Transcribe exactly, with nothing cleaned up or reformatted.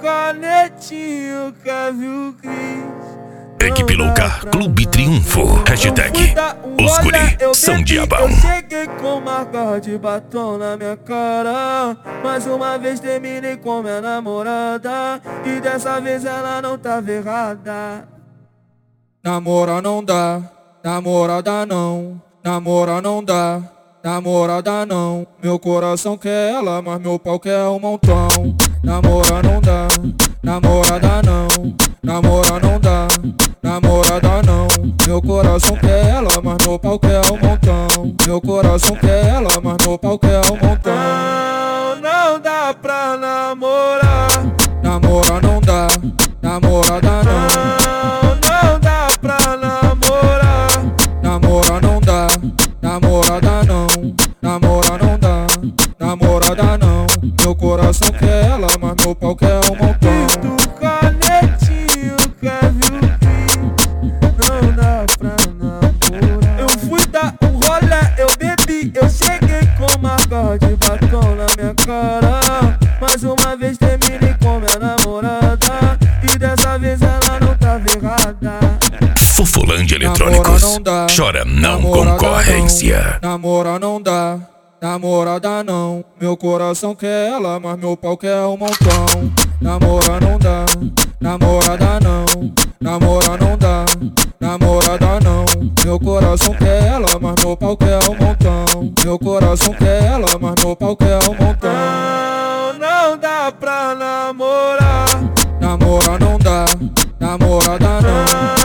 canetinho, Kevin Cris. Equipe Louca, Clube Triunfo. Hashtag Os Guri são diabão. Eu cheguei com marca de batom na minha cara. Mais uma vez terminei com minha namorada. E dessa vez ela não tava errada. Namora não dá, namorada não. Namora não dá, namorada não. Meu coração quer ela, mas meu pau quer um montão. Namora não dá, namorada não. Namora não dá, namorada não. Meu coração quer ela, mas meu pau quer um montão. Meu coração quer ela, mas meu pau quer um montão. Não, não dá pra namorar. Namora não dá, namorada não. Não, não dá pra namorar. Namora não dá, namorada não. Namora não dá, namorada não. Meu coração quer ela, mas meu pau quer um montão. Eu cheguei com marca de batom na minha cara. Mais uma vez terminei com minha namorada. E dessa vez ela não tava errada. Fofolândia Eletrônicos. Namora não dá, chora não, namorada concorrência. Não. Namora não dá, namorada não. Meu coração quer ela, mas meu pau quer um montão. Namora não dá, namorada não. Namora não dá, namorada não. Meu coração quer ela, mas meu pau quer um montão. Meu coração quer ela, mas meu pau quer um montão. Não, não dá pra namorar. Namora não dá, namorada não.